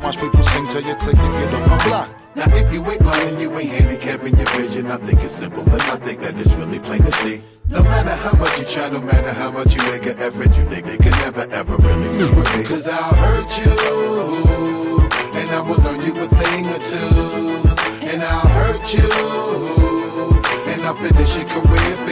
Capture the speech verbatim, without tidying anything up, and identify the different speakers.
Speaker 1: Watch people sing till you click to get off my block.
Speaker 2: Now if you ain't blind, you ain't handicapping your vision. I think it's simple and I think that it's really plain to see. No matter how much you try, no matter how much you make an effort, you think they can never ever really do with me. Cause I'll hurt you, and I will learn you a thing or two. And I'll hurt you, and I'll finish your career